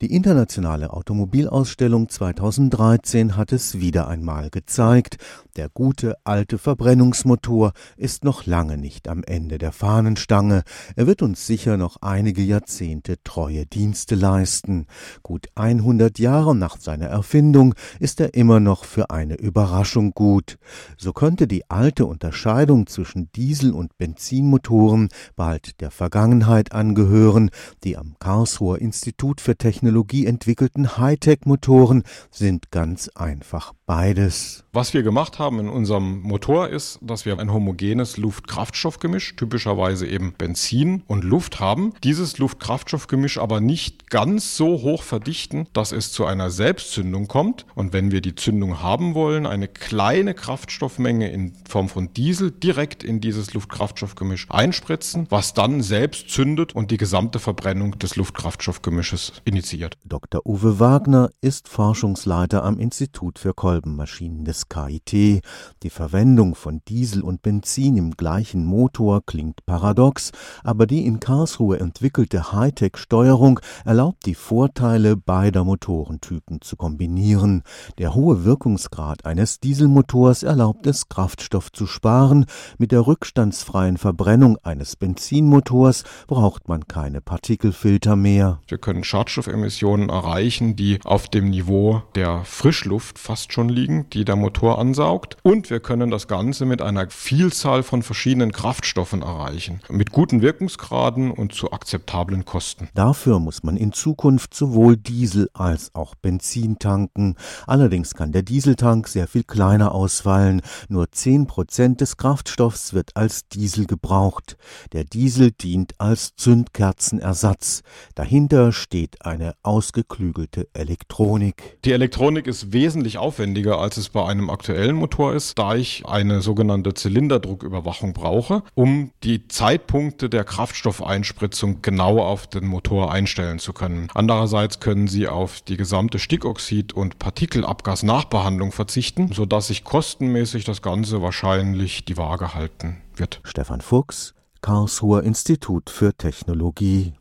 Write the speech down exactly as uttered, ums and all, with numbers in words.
Die internationale Automobilausstellung zweitausenddreizehn hat es wieder einmal gezeigt. Der gute alte Verbrennungsmotor ist noch lange nicht am Ende der Fahnenstange. Er wird uns sicher noch einige Jahrzehnte treue Dienste leisten. Gut hundert Jahre nach seiner Erfindung ist er immer noch für eine Überraschung gut. So könnte die alte Unterscheidung zwischen Diesel- und Benzinmotoren bald der Vergangenheit angehören. Die am Karlsruher Institut für Technologie entwickelten Hightech-Motoren sind ganz einfach beides. Was wir gemacht haben in unserem Motor ist, dass wir ein homogenes Luft-Kraftstoff-Gemisch, typischerweise eben Benzin und Luft haben. Dieses Luft-Kraftstoff-Gemisch aber nicht ganz so hoch verdichten, dass es zu einer Selbstzündung kommt. Und wenn wir die Zündung haben wollen, eine kleine Kraftstoffmenge in Form von Diesel direkt in dieses Luft-Kraftstoff-Gemisch einspritzen, was dann selbst zündet und die gesamte Verbrennung des Luft-Kraftstoff-Gemisches initiiert. Doktor Uwe Wagner ist Forschungsleiter am Institut für Kolbenmaschinen des K I T. Die Verwendung von Diesel und Benzin im gleichen Motor klingt paradox, aber die in Karlsruhe entwickelte Hightech-Steuerung erlaubt die Vorteile beider Motorentypen zu kombinieren. Der hohe Wirkungsgrad eines Dieselmotors erlaubt es, Kraftstoff zu sparen. Mit der rückstandsfreien Verbrennung eines Benzinmotors braucht man keine Partikelfilter mehr. Wir können Schadstoffemissionen erreichen, die auf dem Niveau der Frischluft fast schon liegen, die der Motor ansaugt. Und wir können das Ganze mit einer Vielzahl von verschiedenen Kraftstoffen erreichen, mit guten Wirkungsgraden und zu akzeptablen Kosten. Dafür muss man in Zukunft sowohl Diesel als auch Benzin tanken. Allerdings kann der Dieseltank sehr viel kleiner ausfallen. Nur zehn Prozent des Kraftstoffs wird als Diesel gebraucht. Der Diesel dient als Zündkerzenersatz. Dahinter steht eine ausgeklügelte Elektronik. Die Elektronik ist wesentlich aufwendiger, als es bei einem aktuellen Motor ist, da ich eine sogenannte Zylinderdrucküberwachung brauche, um die Zeitpunkte der Kraftstoffeinspritzung genau auf den Motor einstellen zu können. Andererseits können Sie auf die gesamte Stickoxid- und Partikelabgasnachbehandlung verzichten, sodass sich kostenmäßig das Ganze wahrscheinlich die Waage halten wird. Stefan Fuchs, Karlsruher Institut für Technologie.